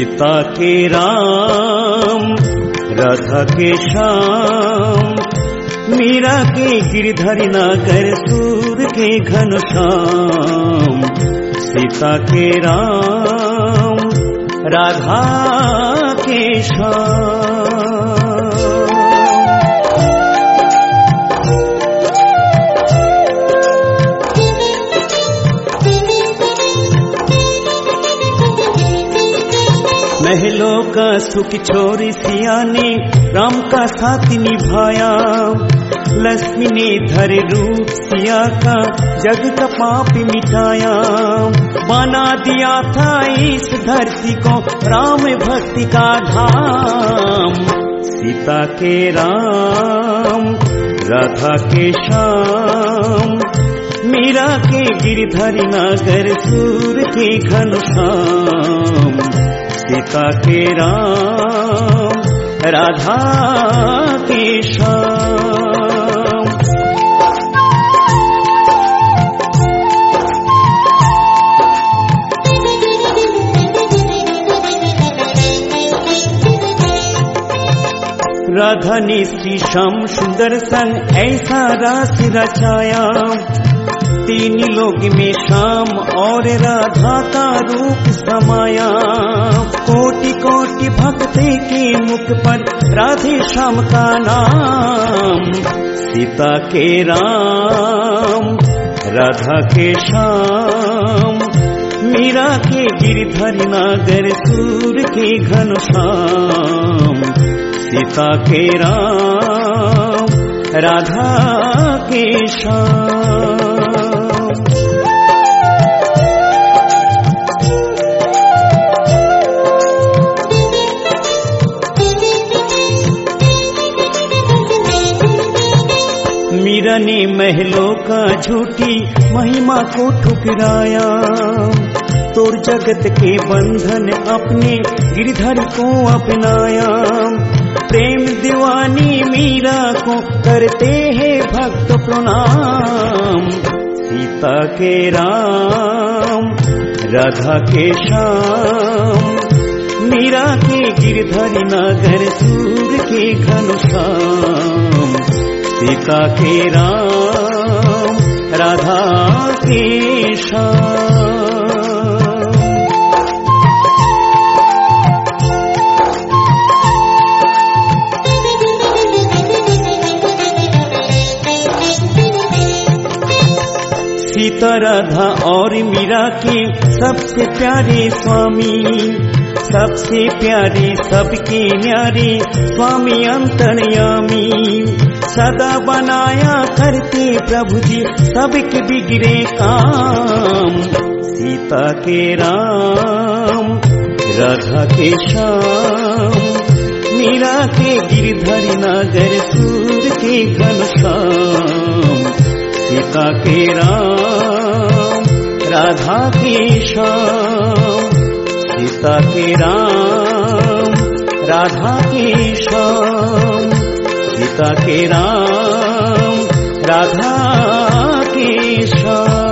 सीता के राम, राधा के श्याम, मीरा के गिरधर नागर, सूर के घनश्याम। सीता के राम, राधा के श्याम। महलों का सुख छोड़ सिया ने राम का साथ निभाया। लक्ष्मी ने धरे रूप सिया का, जग का पाप मिटाया। बना दिया था इस धरती को राम भक्ति का धाम। सीता के राम, राधा के श्याम, मीरा के गिरधर नागर, सूर के घनश्याम। सीता के राम, राधा के श्याम। राधा ने श्री श्याम सुंदर संग ऐसा रास रचाया। तीन लोक में श्याम और राधा का रूप समाया। कोटि कोटि भक्त के मुख पर राधे श्याम का नाम। सीता के राम, राधा के श्याम, मीरा के गिरधर नागर, सूर के घनश्याम। सीता के राम, राधा के श्याम। मीरा ने महलों का झूठी महिमा को ठुकराया। तोड़ जगत के बंधन अपने गिरधर को अपनाया। प्रेम दीवानी मीरा को करते हैं भक्त प्रणाम। सीता के राम, राधा के श्याम, मीरा के गिरधर नागर, सूर के घनश्याम। सीता के राम, राधा के श्याम। सीता राधा और मीरा के सबसे प्यारे स्वामी। सबसे प्यारे सबके न्यारे स्वामी अंतर्यामी। सदा बनाया करते प्रभु जी सबके बिगड़े काम। सीता के राम, राधा के श्याम, मीरा के गिरधर नागर, सूर के घनश्याम। सीता के राम, राधा के श्याम। सीता के राम, राधा के श्याम। सीता के राम, राधा के श्याम।